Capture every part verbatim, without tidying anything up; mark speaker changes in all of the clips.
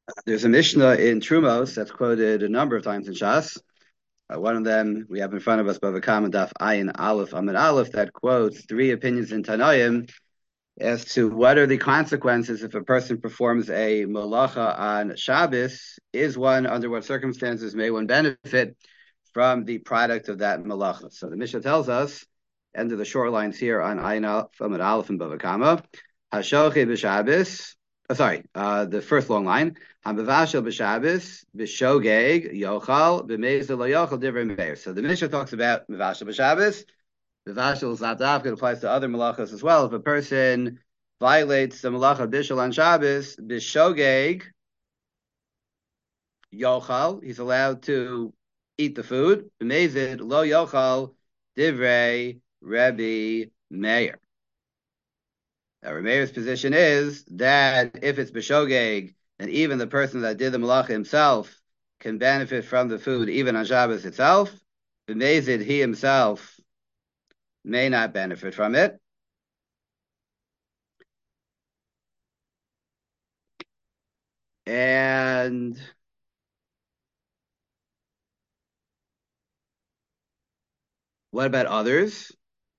Speaker 1: There's a Mishnah in Trumos that's quoted a number of times in Shas. Uh, one of them we have in front of us, Bava Kama Daf Ayin Aleph Amid Aleph, that quotes three opinions in Tanoim as to what are the consequences if a person performs a malacha on Shabbos. Is one, under what circumstances may one benefit from the product of that malacha? So the Mishnah tells us, end of the short lines here on Ayin Aleph Amid Aleph and Bava Kama, Hashoche b'Shabbos. Oh, sorry, uh, the first long line. Hamavashel b'Shabbos b'Shogeg yochal b'Meizel lo yochal divrei meir. So the Mishnah talks about Mavashel b'Shabbos. Mavashel is not dafka; it applies to other malachas as well. If a person violates the malacha bishul on Shabbos b'Shogeg yochal, he's allowed to eat the food. B'Meizel lo yochal divrei Rebbe Meir. Now, Rameir's position is that if it's b'shogeg, then even the person that did the malacha himself can benefit from the food, even on Shabbos itself. B'mezid, he himself may not benefit from it. And what about others?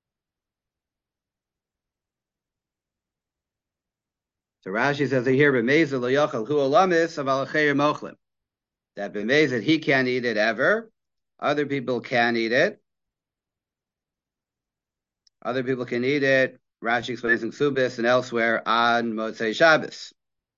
Speaker 1: So Rashi says here, b'mezid lo yochel hu olamis aval acheir mochlim. That b'mezid, he can't eat it ever. Other people can eat it. Other people can eat it. Rashi explains in Ksubis and elsewhere on Motzei Shabbos.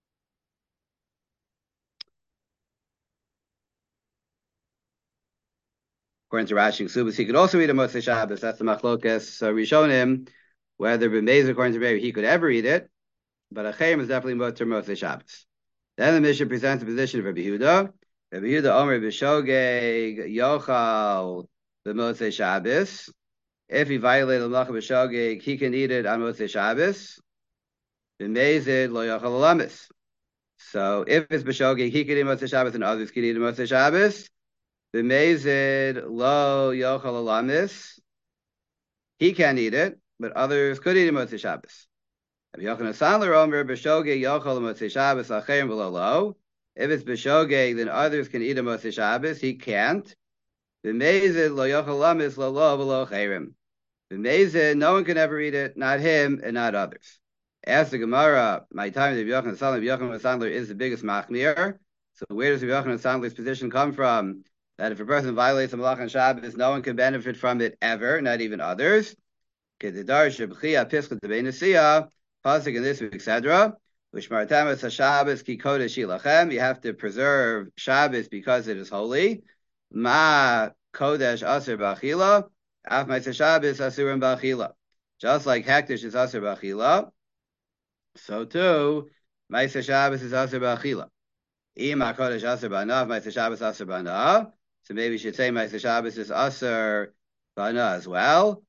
Speaker 1: According to Rashi and Ksubis, he could also eat a Motzei Shabbos. That's the Machlokas uh, Rishonim, whether B'meiz, according to Rebbe, he could ever eat it, but Acheim is definitely Motzei Motzei Shabbos. Then the Mishnah presents the position of Rabbi Yehuda. Rabbi Yehuda Omer B'shogeg Yochal B'Motzei Shabbos. If he violated the Malacha B'shogeg, he can eat it on Motzei Shabbos. B'meizid Lo Yochal Alamis. So if it's B'shogeg, he can eat Motzei Shabbos and others can eat Motzei Shabbos. B'mezid lo yochal alamis. He can't eat it, but others could eat it Motzei Shabbos. Rabbi Yochanan Sandler Omer b'shogeg yochal Motzei Shabbos acherim v'lo lo. If it's b'shogeg, then others can eat a Motzei Shabbos. He can't. B'mezid lo yochal alamis lo lo v'lo acherim. B'mezid, no one can ever eat it, not him and not others. Ask the Gemara, my time Rabbi Yochanan Sandler, Rabbi Yochanan Sandler is the biggest machmir. So where does Rabbi Yochanan Sandler's position come from? That if a person violates the malach on Shabbos, no one can benefit from it ever, not even others. Pasuk in this week, et cetera. You have to preserve Shabbos because it is holy. Ma kodesh aser b'achila, af ma'aser Shabbos asurim b'achila. Just like hektish is aser b'achila, so too ma'aser Shabbos is aser b'achila. Ima kodesh aser b'ana, ma'aser Shabbos aser b'ana. So maybe you should say Ma'aser Shabbos is Aser Bana as well,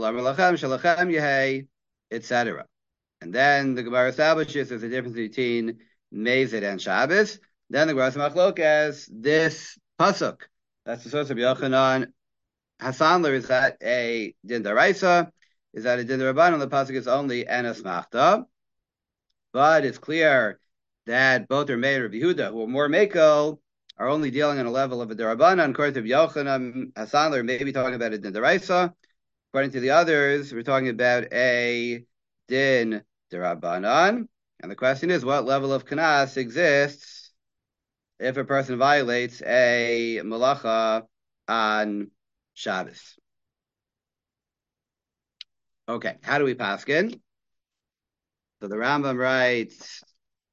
Speaker 1: et cetera. And then the Gemara establishes there's a difference between Mezid and Shabbos. Then the Gemara Machlokas, this pasuk, that's the source of Yochanan Hasanler, is that a din daraisa? Is that a din rabbanon? The pasuk is only enas machta, but it's clear that both are made of Yehuda, who are more mekel, are only dealing on a level of a derabanan. According to Yochanan Hasanler, maybe talking about a din deraisa. According to the others, we're talking about a din derabanan. And the question is, what level of kanas exists if a person violates a malacha on Shabbos? Okay, how do we paskin? So the Rambam writes,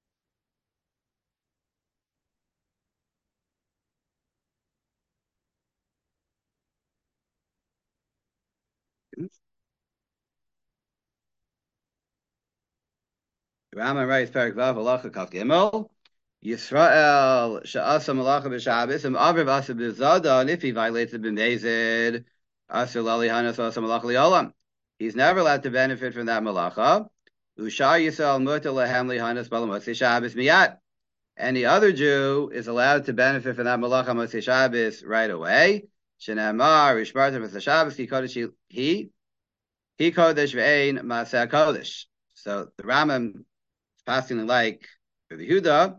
Speaker 1: Rambam writes, Perik Vav Halacha Kaf Gimel, Yisrael Sha'asa Malacha B'Shabbos, and Avriv Asa B'Zada, and if he violates the B'Mezid, Asa Lali Hanas Asa Malacha Li'olam, he's never allowed to benefit from that Malacha. Ushar Yisrael Muta Lehem Li'Hanas B'Lamotzei Shabbos Miyat. Any other Jew is allowed to benefit from that Malacha Motzei Shabbos right away. Shenamar Rishmarta Motzei Shabbos Ki Kodesh He He Kodesh Ve'ein Maseh Kodesh. So the Rambam passing like Rabbi Yehuda,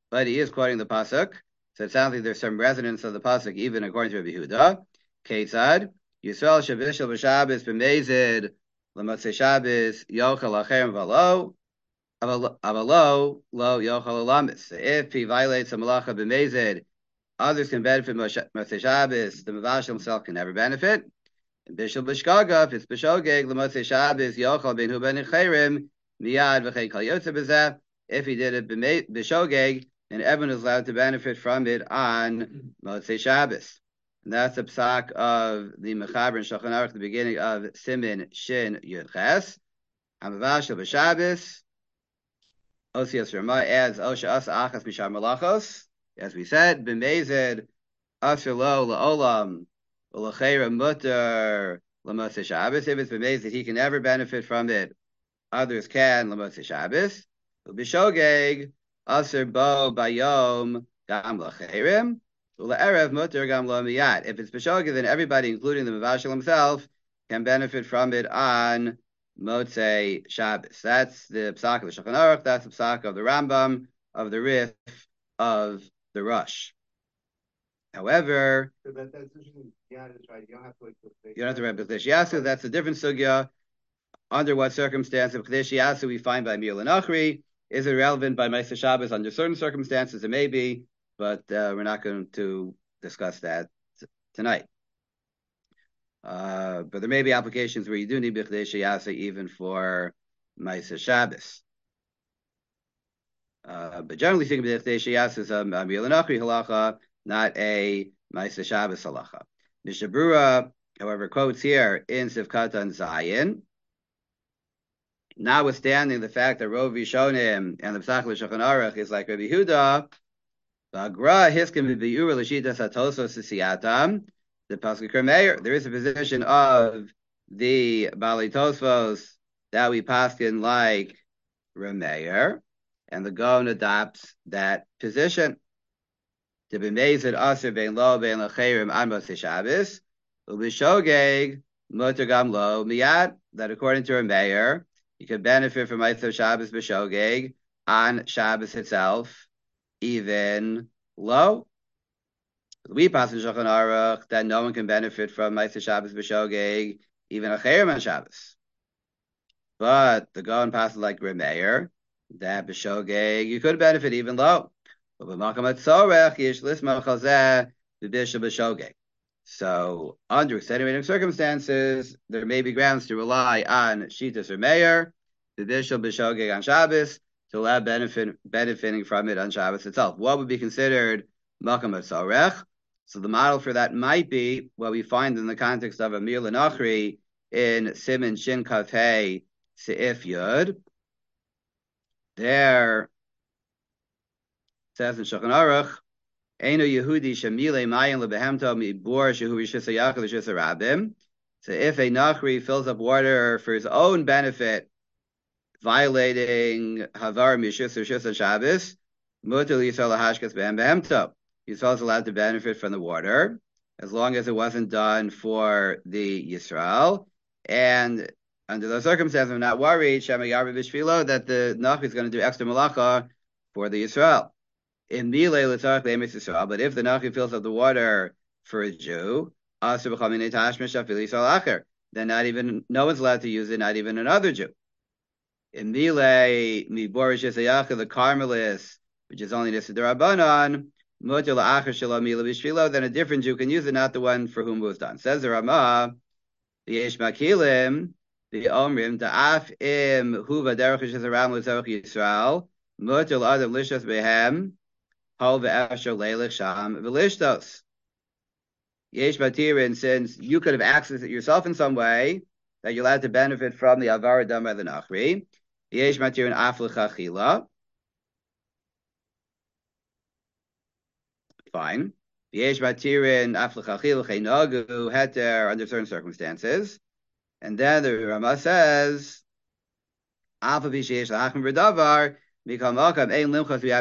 Speaker 1: but he is quoting the pasuk, so it sounds like there's some resonance of the pasuk, even according to Rabbi Yehuda. Ketzad Yisrael Shabishal b'Shabbos b'Mezid l'Motzei Shabbos Yochel Acherem V'Lo Avalo Lo Yochel Olamis. If he violates a malacha b'Mezid, others can benefit from Motzei Shabbos. The Mavash himself can never benefit. And Bishul b'Shgaga, if it's b'Shogeg l'Motzei Shabbos Yochel Ben Hu Ben Cherim Miyad V'Chei Kol Yotze B'Zeh. If he did it b'Shogeg, and everyone is allowed to benefit from it on Motzei Shabbos. And that's the psak of the Mechaber and Shulchan Aruch at the beginning of Simin Shin Yud Ches. Hamavashel b'Shabbos. Osias Ramah adds Osha Asa Achas Mishar Malachos. As we said, b'Mezid Asher Lo La'olam U'Lachera Mutter L'Motzei Shabbos. If it's b'Mezid, he can never benefit from it. Others can L'Motzei Shabbos. B'Shogeg Aser Bo Bayom Gam L'Cherim. U'La'erev Mutter Gam Lo Miyad. If it's b'Shogeg, then everybody, including the Mavashel himself, can benefit from it on Motzei Shabbos. That's the psak of the Shulchan Aruch. That's the psak of the Rambam, of the Rif, of the Rush. However,
Speaker 2: so that, that's yeah, that's right. You don't have to wait till
Speaker 1: you don't have to read B'Chdesh Yasu. That's a different sugya. Under what circumstance of B'Chdesh Yasu we find by Mir L'Nachri? Is it relevant by Motzei Shabbos? Under certain circumstances, it may be, but uh, we're not going to discuss that t- tonight. Uh, but there may be applications where you do need B'Chdesh Yasu even for Motzei Shabbos. Uh, but generally speaking, B'Chdesh Yasu is a Mir L'Nachri halacha, not a Motzei Shabbos halacha. Mishnah Berurah, however, quotes here in Sivkatan Zayin, notwithstanding the fact that Rov Rishonim and the Psach L'Shulchan Aruch is like Rabbi Yehuda, V'agra Hiskim V'Biur L'Shitas HaTosos Siyatam, the Pasuk Meir, there is a position of the Bali Tosfos that we paskin like Rameir, and the Gaon adopts that position. To be mezid aser bein lo bein lecherim an Motzei Shabbos, u'b'shogeg muter gam lo miyad. That according to Rameir, you can benefit from Motzei Shabbos b'shogeg on Shabbos itself, even lo. We pass in Shulchan Aruch that no one can benefit from Motzei Shabbos b'shogeg, even acherim on Shabbos. But the Gaon passes like Rameir that b'shogeg you could benefit even lo. So, under extenuating circumstances, there may be grounds to rely on Shitas or Meir, the Bishul B'Shogeg on Shabbos, to allow benefit, benefiting from it on Shabbos itself. What would be considered Makam Tzorech? So the model for that might be what we find in the context of Amir L'Nachri in Siman Shin Kaf Hey Seif Yud. There, says in Shulchan Aruch, Eino Yehudi Shamile Mayin LeBehemto Mibor Shehu Rishisa Yachal Rishisa Rabim. So if a Nachri fills up water for his own benefit, violating Havar Mishisa Rishisa Shabbos, Mutal Yisrael Hashkas Behem Behemto. Yisrael is allowed to benefit from the water, as long as it wasn't done for the Yisrael. And under those circumstances, I'm not worried, Shema Yarvi Bishvilo, that the Nachri is going to do extra malacha for the Yisrael. In Milei L'Tzarech Be'emes Yisrael, but if the Nachri fills up the water for a Jew, then not even, no one's allowed to use it, not even another Jew. In Milei Miborish Yisayach, the Carmelis, which is only Nisa D'Rabbanan, Mutar L'Acher Shalom Mila B'Shvilo, then a different Jew can use it, not the one for whom it was done. Says the Ramah, the Yesh Makilim, the Omrim, the Af Im Huva Derech Yisrael L'Tzarech Yisrael, Mutar L'Adam Lishas Behem, Hol Ve'asher Leilich Sham V'Lishtos. Yesh Matirin, since you could have accessed it yourself in some way, that you're allowed to benefit from the Avara done by the Nachri. Yesh Matirin Af L'Chachila. Fine. Yesh Matirin Af L'Chachila Cheinagu Heter under certain circumstances. And then the Rama says, Alpha Vishesh Lachim V'Davar, you don't have to be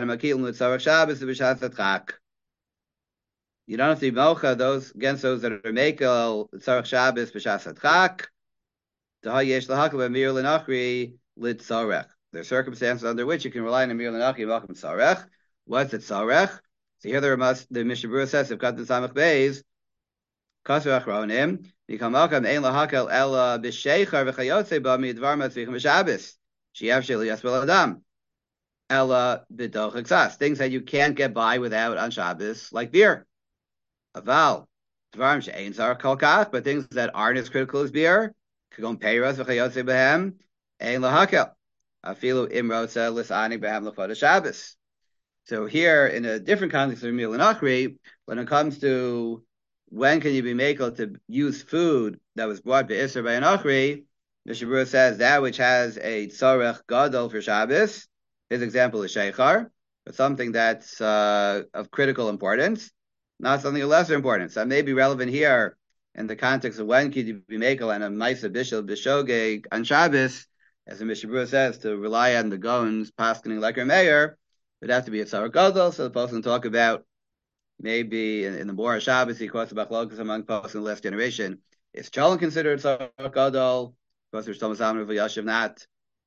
Speaker 1: mocha those against those that are mekel tzarech Shabbos b'shas hadchak. Yesh lahakol b'mir l'nachri l'tzarech. There are circumstances under which you can rely on a mir l'nachri malcham tzarech. What's it Sarech? So here the Ramas, the Mishnah Berurah says, if Katan Samach Beis, Kasu Achronim, Mikam Malkam Ein Lahakel Ela B'Sheichar V'Chayotze Ba Midvar Matzvichim B'Shabbos Sheyav Sheli Yasbel Adam Ela B'Doch Exas, things that you can't get by without on Shabbos, like beer. Aval Dvarim She'ein Zar Kolkach, but things that aren't as critical as beer, Kagon Peiros V'Chayotze B'Hem Ein Lahakel Afilu Imrotza Lisani B'Hem L'Chod Shabbos. So here, in a different context of Mil and Achri, when it comes to when can you be makel to use food that was brought by Isser by an Achri, Mishnah Berurah says that which has a tzorech gadol for Shabbos, his example is sheichar, but something that's uh, of critical importance, not something of lesser importance. That may be relevant here in the context of when can you be makel and a Maisa Bishel Bishogeg on Shabbos, as the Mishnah Berurah says, to rely on the Gaon's paskening like a mayor. It would have to be a tzarech gadol, so the person can talk about maybe in, in the Bora Shabbos, he quotes about machlokas among poskim in the last generation. Is cholent considered tzarech gadol? Because there's Thomas Amr of Yashiv not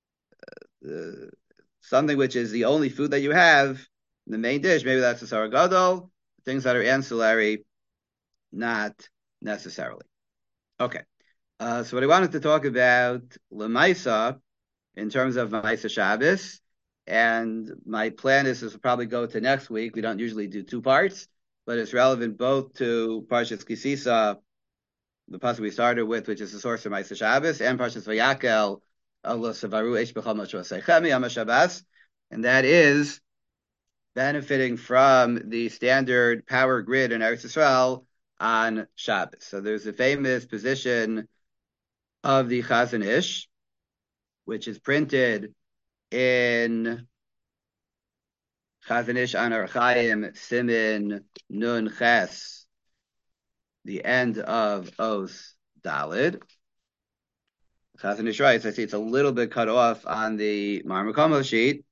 Speaker 1: uh, something which is the only food that you have in the main dish. Maybe that's a tzarech gadol. Things that are ancillary, not necessarily. Okay. Uh, so what I wanted to talk about Lemaisa in terms of Maisa Shabbos. And my plan is to probably go to next week. We don't usually do two parts, but it's relevant both to Parshas Kisisa, the pasuk we started with, which is the source of Ma'aseh Shabbos, and Parshas Vayakel, Allah Savaru Eish B'chol Moshe Seichem Yom HaShabbos, and that is benefiting from the standard power grid in Eretz Yisrael on Shabbos. So there's a famous position of the Chazon Ish, which is printed in Chazon Ish on Archaim Simin Nun Ches, the end of Os Dalid. Chazon Ish writes, I see it's a little bit cut off on the Marmakomo sheet.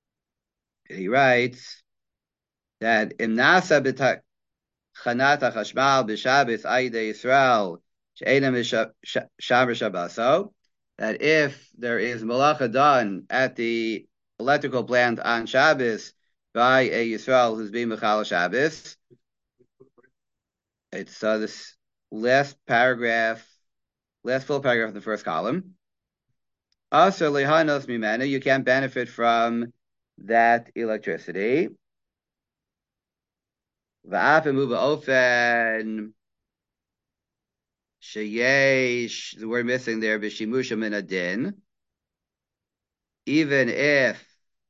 Speaker 1: He writes that Imnasa b'Chanat HaChashmal b'Shabbos Aydei Yisrael she'enam Shabbos Shabbaso, that if there is malacha done at the electrical plant on Shabbos by a Yisrael who's being Mechal Shabbos, it's uh, this last paragraph, last full paragraph of the first column. Also, lehanos mimenu, you can't benefit from that electricity. Va'afimu ba'ofen sheyesh, the word missing there, b'shimusha min adin. Even if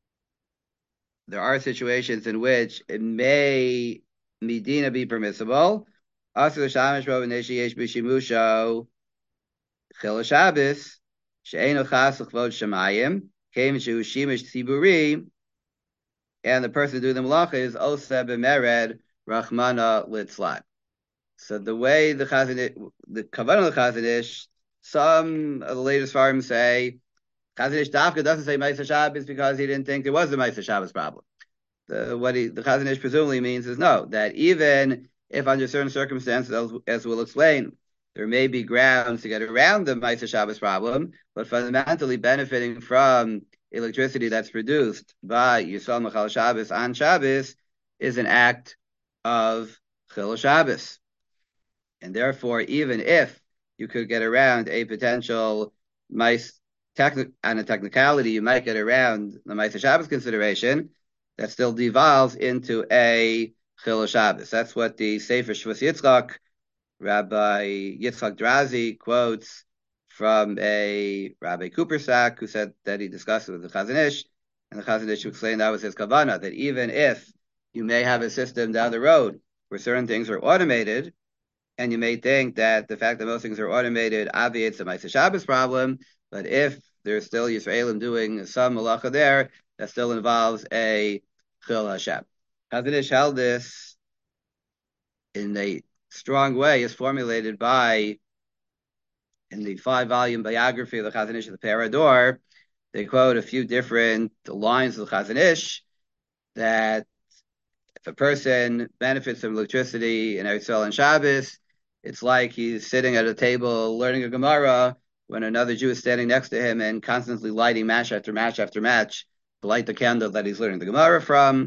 Speaker 1: there are situations in which it may midina be permissible, also the shamish ro v'neshiyesh b'shimusha chil Shabbos she'enu chas l'chvod shamayim came to shimish tziburi, and the person doing the malacha is oseh b'mered rachmana litzlat. So the way the Chazon, the Kavanah of the Chazon Ish, some of the latest farms say Chazon Ish Dafka doesn't say Ma'aseh Shabbos because he didn't think there was a Ma'aseh Shabbos problem. The, what he, the Chazon Ish presumably means is no, that even if under certain circumstances, as, as we'll explain, there may be grounds to get around the Ma'aseh Shabbos problem, but fundamentally benefiting from electricity that's produced by Yisrael Mechal Shabbos on Shabbos is an act of Chil Shabbos. And therefore, even if you could get around a potential mice techni- on a technicality, you might get around the Ma'aseh Shabbos consideration, that still devolves into a Chil Shabbos. That's what the Sefer Shvus Yitzchak, Rabbi Yitzchak Drazi, quotes from a Rabbi Coopersack, who said that he discussed it with the Chazon Ish, and the Chazon Ish explained that was his kavanah, that even if you may have a system down the road where certain things are automated, and you may think that the fact that most things are automated obviates the Ma'aseh Shabbos problem, but if there's still Yisraelim doing some malacha there, that still involves a Chil Hashem. Chazon Ish held this in a strong way, is formulated by, in the five-volume biography of the Chazon Ish of the Parador, they quote a few different lines of the Chazon Ish that if a person benefits from electricity in Eretz Yisrael and Shabbos, it's like he's sitting at a table learning a Gemara when another Jew is standing next to him and constantly lighting match after match after match to light the candle that he's learning the Gemara from.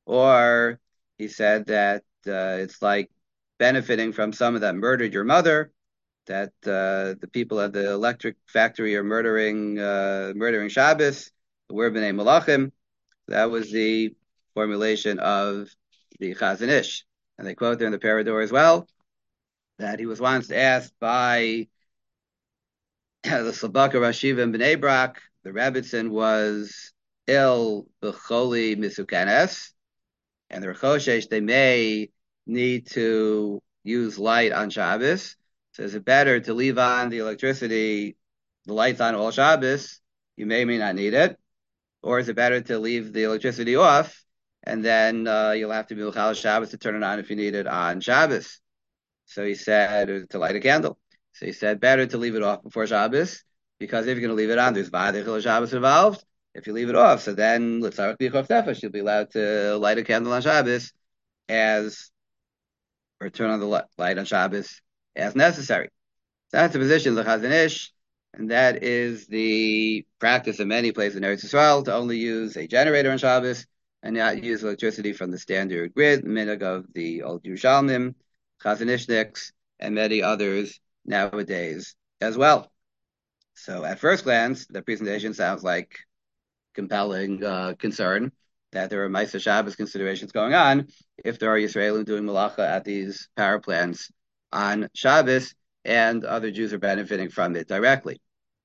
Speaker 1: Or he said that uh, it's like benefiting from someone that murdered your mother, that uh, the people at the electric factory are murdering uh, murdering Shabbos. We're b'nei malachim. That was the formulation of the Chazon Ish. And they quote there in the Parador as well that he was once asked by the Slabaka Rashiva in Bnei Brak, the Rebbitzin was ill b'choli misukanes, and the Rechoshesh, they may need to use light on Shabbos. So is it better to leave on the electricity, the lights on all Shabbos? You may or may not need it. Or is it better to leave the electricity off, and then uh, you'll have to be L'chal Shabbos to turn it on if you need it on Shabbos? So he said, to light a candle. So he said, better to leave it off before Shabbos, because if you're going to leave it on, there's V'adei Shabbos involved. If you leave it off, so then let's start with B'chov Nefesh. You'll be allowed to light a candle on Shabbos as, or turn on the light on Shabbos as necessary. So that's the position of the Chazon Ish, and that is the practice of many places in Eretz Yisrael to only use a generator on Shabbos and not use electricity from the standard grid, minhag of the old Yerushalmim, Chazon Ishniks, and many others nowadays as well. So at first glance, the presentation sounds like compelling uh, concern that there are Ma'aser Shabbos considerations going on if there are Yisraelim doing malacha at these power plants on Shabbos, and other Jews are benefiting from it directly.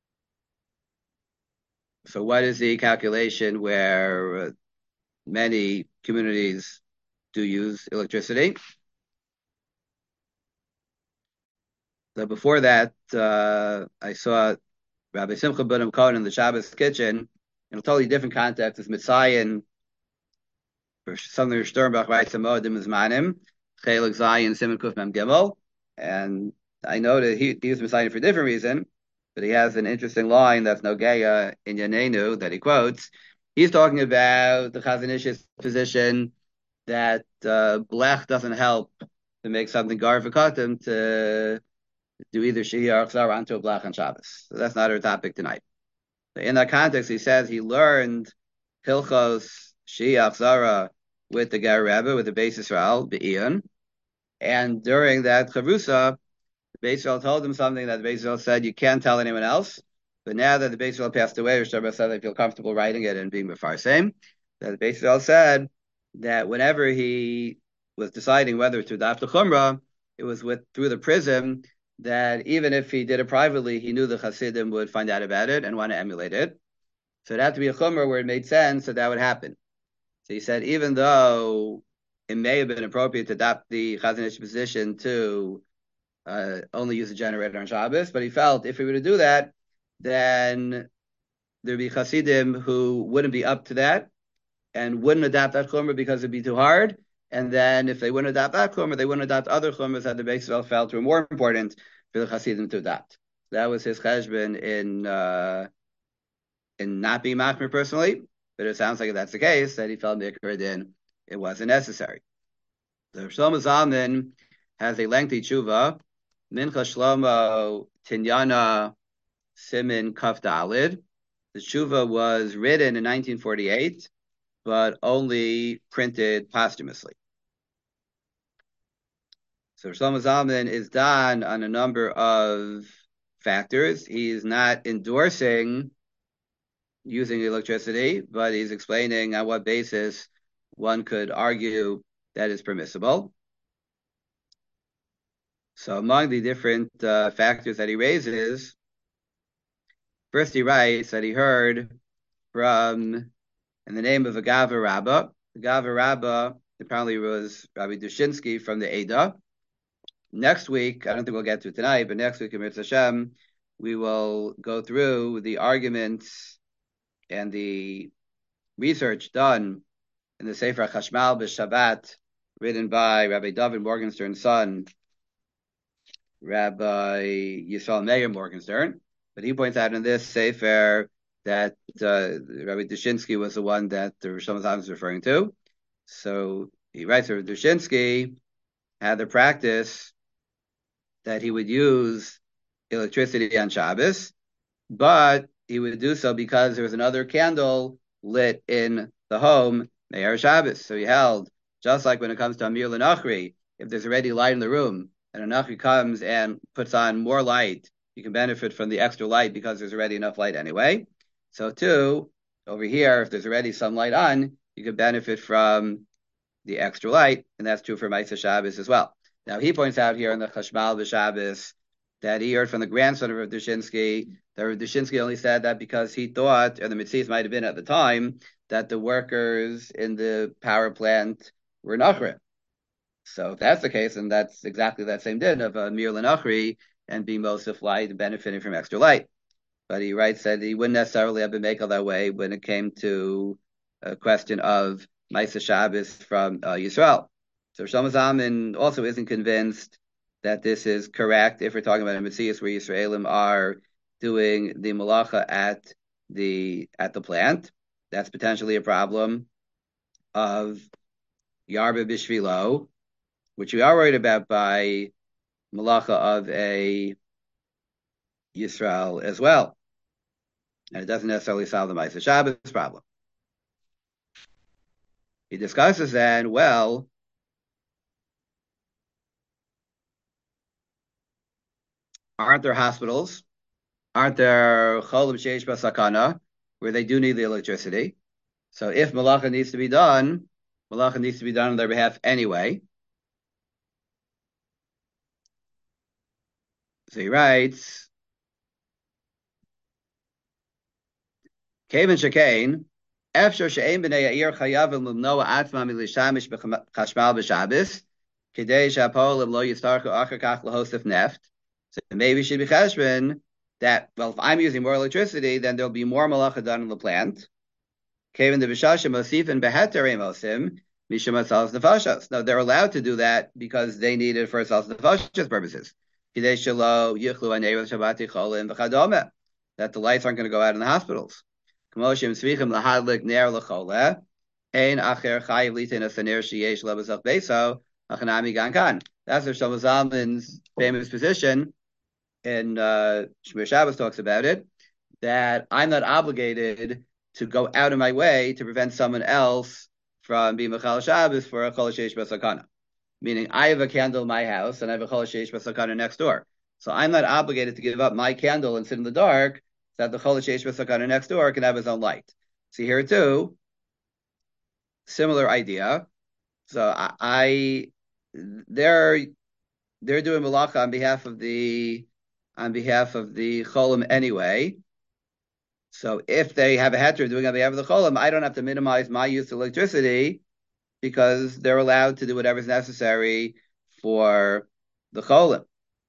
Speaker 1: So what is the calculation where uh, many communities do use electricity? So before that, uh, I saw Rabbi Simcha Bunim Cohen in the Shabbos kitchen in a totally different context as Mitzayin, for something Sternbach writes a Modim Zmanim, Chelik Zayin Simon Kuf Mem Gimel, and I know that he, he was Mitzayin for a different reason, but he has an interesting line that's Nogeya in Yanenu that he quotes. He's talking about the Chazon Ish's position that uh, blech doesn't help to make something gar v'katim to do either shihar or chzara onto a blech on Shabbos. So that's not our topic tonight. So in that context, he says he learned hilchos shihar chzara with the Ger Rebbe, with the Beis Yisrael, Be'iyun, and during that chavrusa, the Beis Yisrael told him something that the Beis Yisrael said you can't tell anyone else. But now that the Beis Yisrael passed away, Rosh Hashanah said they feel comfortable writing it and being mefarsim. That the Beis Yisrael said that whenever he was deciding whether to adopt the Chumrah, it was with through the prism that even if he did it privately, he knew the Hasidim would find out about it and want to emulate it. So it had to be a Chumrah where it made sense that that would happen. So he said, even though it may have been appropriate to adopt the Chazon Ish position to uh, only use a generator on Shabbos, but he felt if we were to do that, then there'd be Hasidim who wouldn't be up to that and wouldn't adopt that Chumrah because it'd be too hard. And then if they wouldn't adopt that Chumrah, they wouldn't adopt other Chumras that the Beis Yisrael felt were more important for the Hasidim to adopt. That was his cheshbon in uh, in not being machmir personally, but it sounds like that's the case, that he felt Mikra Din, it wasn't necessary. The Shlomo Zalman has a lengthy tshuva, Mincha Shlomo Tinyana Simin Kaf Dalid. The tshuva was written in nineteen forty-eight, but only printed posthumously. So Shlomo Zalman is done on a number of factors. He's not endorsing using electricity, but he's explaining on what basis one could argue that is permissible. So among the different uh, factors that he raises, first he writes that he heard from, in the name of a Gava Rabbah, the Gava Rabbah apparently was Rabbi Dushinsky from the Ada. Next week, I don't think we'll get to it tonight, but next week in Mitzvah Hashem, we will go through the arguments and the research done in the Sefer Chashmal B'Shabbat, written by Rabbi David Morgenstern's son, Rabbi Yisrael Meir Morgenstern. But he points out in this Sefer that uh, Rabbi Dushinsky was the one that the Rosh Hashanah is referring to. So he writes that Dushinsky had the practice that he would use electricity on Shabbos, but he would do so because there was another candle lit in the home Me'er Shabbos. So he held, just like when it comes to Amir L'Nachri, if there's already light in the room, and a Nachri comes and puts on more light, you can benefit from the extra light because there's already enough light anyway. So too, over here, if there's already some light on, you can benefit from the extra light, and that's true for Ma'aseh Shabbos as well. Now he points out here in the Chashmal B'Shabbos that he heard from the grandson of Rav Dushinsky that Rav Dushinsky only said that because he thought, or the Mitzvahs might have been at the time, that the workers in the power plant were Nachri. So if that's the case, then that's exactly that same din of a Mir L'Nachri and being Mosif light, benefiting from extra light. But he writes that he wouldn't necessarily have been makel that way when it came to a question of Ma'aseh Shabbos from uh, Yisrael. So Shlomo Zalman also isn't convinced that this is correct if we're talking about a Metzias where Yisraelim are doing the malacha at the at the plant. That's potentially a problem of Yarba Bishvilo, which we are worried about by malacha of a Yisrael as well. And it doesn't necessarily solve the Ma'aseh Shabbos problem. He discusses then, well, aren't there hospitals? Aren't there cholim sheish basakana where they do need the electricity? So if malacha needs to be done, malacha needs to be done on their behalf anyway. So he writes, Kevin Shekain, Efshar she'ein b'nei ha'ir chayavim l'mnoa atzmam milishamish b'chashmal b'Shabbos, k'dei she'apolim lo yistarchu achar kach l'hosef neft. So maybe she'd be cheshbon that, well, if I'm using more electricity, then there'll be more malacha done in the plant. Kevin the b'shashem osif and beheterei mosim mishum atzalus nefashos. No, they're allowed to do that because they need it for atzalus nefashos purposes. K'dei shelo yichlu anei Shabbat cholim v'chadome. That the lights aren't going to go out in the hospitals. K'moshim tzvichim lahadlik ner l'chole ein acher chayiv litin asaner sheyesh lebazach beso achanami gankan. That's Rav Shlomo Zalman's famous position. And uh, Shmir Shabbos talks about it, that I'm not obligated to go out of my way to prevent someone else from being Mechal Shabbos for a Chol Sheish Basakana. Meaning, I have a candle in my house and I have a Chol Sheish Basakana next door. So I'm not obligated to give up my candle and sit in the dark so that the Chol Sheish Basakana next door can have his own light. See here too, similar idea. So I, I they're they're doing malacha on behalf of the on behalf of the cholim anyway. So if they have a heter doing on behalf of the cholim, I don't have to minimize my use of electricity because they're allowed to do whatever is necessary for the cholim.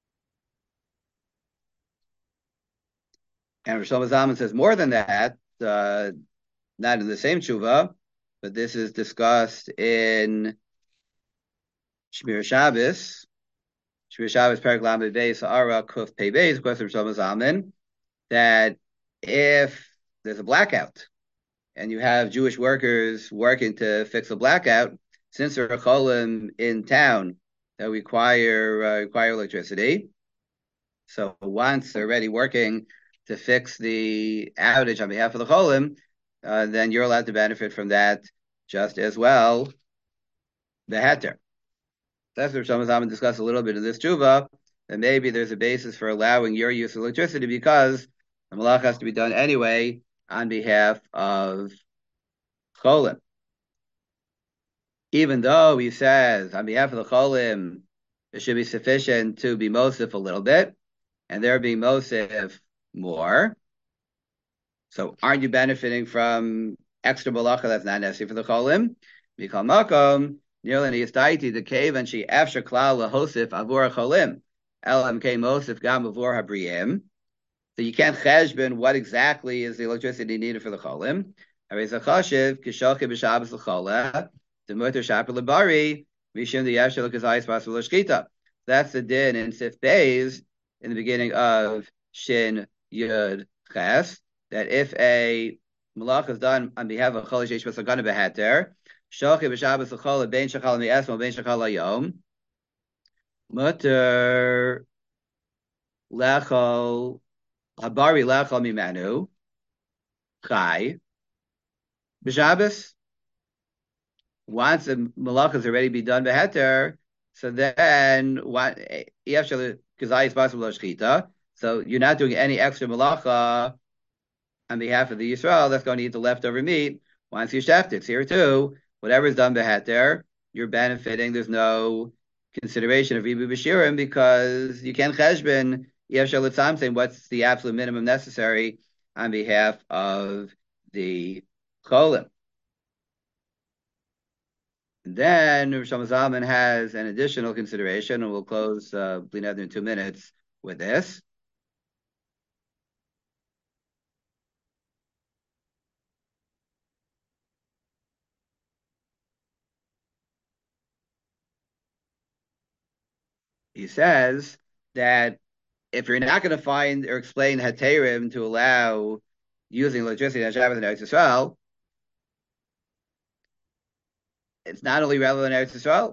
Speaker 1: And Rosh Shlomo Zalman says more than that, uh, not in the same tshuva, but this is discussed in Shmir Shabbos. Shmir Shabbos Perek Lamed Beis Ha'ara Kuf Pei Beis, of course, Rosh Shlomo Zalman, that if there's a blackout and you have Jewish workers working to fix a blackout, since there are cholim in town that require uh, require electricity, so once they're already working to fix the outage on behalf of the cholim, uh, then you're allowed to benefit from that just as well. The heter. That's what Shlomo Zalman discussed a little bit in this tshuva, that maybe there's a basis for allowing your use of electricity because the malach has to be done anyway on behalf of cholim. Even though he says on behalf of the cholim, it should be sufficient to be mosif a little bit, and they're being mosif more. So aren't you benefiting from extra malacha that's not necessary for the cholim? Mikal makom, nearly niyastaiti the cave and she after klal lahosif avur cholim, elam ke mosif gam avur habriyim. So you can't cheshbon what exactly is the electricity needed for the cholim. That's the din in Sif Beis in the beginning of Shin Yud Ches, that if a malach is done on behalf of Chol Sheish Basagana Beheter, Shochi B'Shabbos L'Chol Ben Shachal Mi'esmo Ben Shachal Hayom, Mutter Lechol Habari Lechol Mimanu Chai B'Shabbos. once the malach has already been done beheter, so then what? So you're not doing any extra malacha on behalf of the Yisrael that's going to eat the leftover meat once you sheft it. So here too, whatever is done beheter, you're benefiting. There's no consideration of ribu b'shirim because you can't cheshbon yev shalitzam saying what's the absolute minimum necessary on behalf of the cholim. Then Rosh Zalman has an additional consideration, and we'll close uh, in two minutes with this. He says that if you're not going to find or explain heterim to allow using electricity on Shabbos in Eretz Yisrael, it's not only relevant in Eretz Yisrael.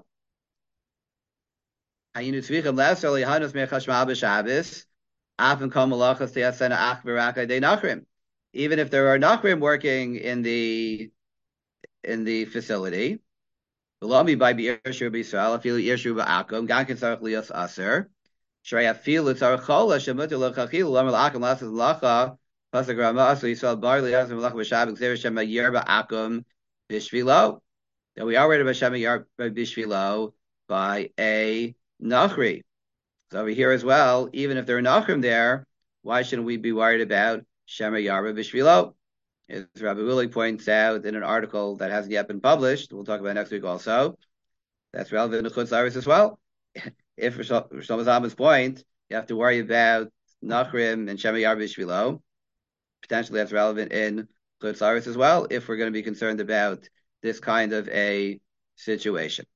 Speaker 1: Even if there are nachrim working in the in the facility, by Israel, feel Akum, Gankin Sarach Lias Aser. Shraya feel it's our chola, Shemutu Lachachil, Lamar Akum, Lasas Lacha, Pasagrama, so Yisrael Barley, Asam Lach Bashab, Xer Shem Yerba Akum, Bishvilo. That we are read about Shem Yerba Bishvilo by a Nachri. So over here as well, even if there are Nachrim there, why shouldn't we be worried about Shem Yerba Bishvilo? As Rabbi Willie points out in an article that hasn't yet been published, we'll talk about next week also, that's relevant to Chutz Laretz as well. If Rosh Hashanah's point, you have to worry about Nachrim and Shema Yar Bishvilo. Potentially that's relevant in Chutz Laretz as well, if we're going to be concerned about this kind of a situation.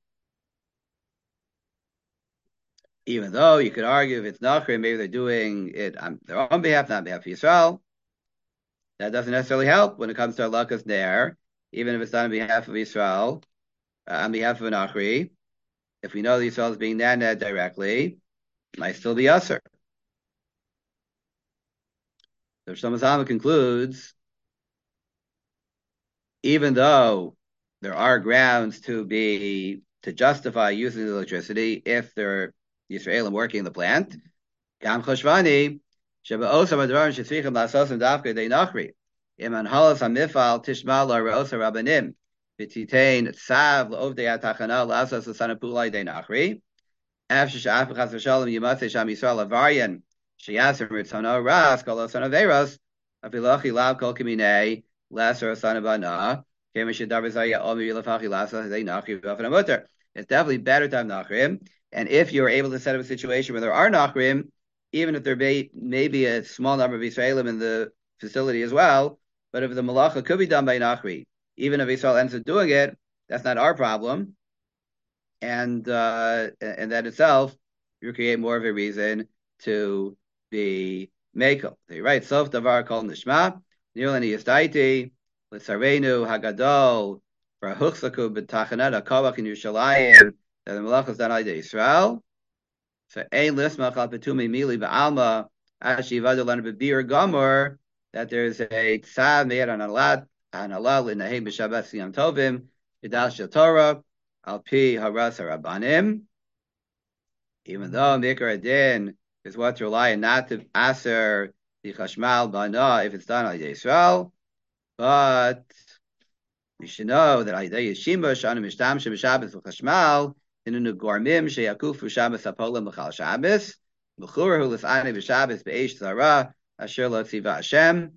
Speaker 1: Even though you could argue if it's Nachrim, maybe they're doing it on their own behalf, not on behalf of Yisrael. That doesn't necessarily help when it comes to Halakas Ner, even if it's done on behalf of Yisrael, uh, on behalf of an Achri. If we know the Yisrael is being naned directly, it might still be Usher. So Shlomo Zalman concludes, even though there are grounds to be to justify using the electricity if they're Yisraelim working the plant, Gam Choshvani, Sheba Osam Advarim Shetzrichim Lasosim Dafka De Nachri, Iman Halas HaMifal Tishma La Reosa Rabbanim, V'titain Tzav L'Ovdei HaTachana Lasos L'Sana Pulai De Nachri, After Sha'af B'chas V'Shalom Yimatei Sham Yisrael Avarian, Sheyasim Ritzono Ras Kol Osana Veros, Afilochi Lav Kol Kiminei, Laser Osana Bana, Kema Shedavar Zaya Omi Yilafachi Lasa De Nachri V'Afan Amutter. It's definitely better to have Nachrim, and if you're able to set up a situation where there are Nachrim, even if there may, may be a small number of Israelim in the facility as well, but if the malacha could be done by Nachri, even if Israel ends up doing it, that's not our problem. And uh, and that itself, you create more of a reason to be mekel. You're right. Sof davar kol nishma, nirlani yistaiti, l'sarenu hagadol, for huchsaku b'tachanat hakavach in Yerushalayim, that the malacha is done by Israel. So ein lismach al petumi mili ba'alma ashivadu lana b'bir gomor, that there's a tzav made on alat on alal in nahem b'shabbat siyam tovim b'dal shel Torah al pi haras harabanim. Even though mikra adin is what to rely on not to aser the chashmal bana if it's done on Yisrael, but we should know that Aydei Yishima Shana Mishtam Shem Shabbos Chashmal in a Gormim Sheyakufu Shabbos Apolim L'Chal Shabbos L'Churahu L'Sani B'Shabbos Be'esh Zara Asher Lo Tziva Hashem.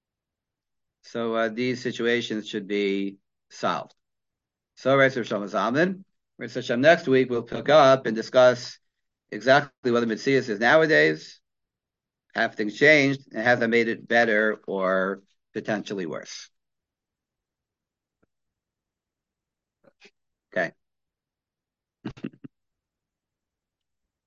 Speaker 1: So uh, these situations should be solved. So, right, Rav Shlomo Zalman. Next week we'll pick up and discuss exactly what the Metzias is nowadays. Have things changed, and have they made it better or potentially worse? Okay.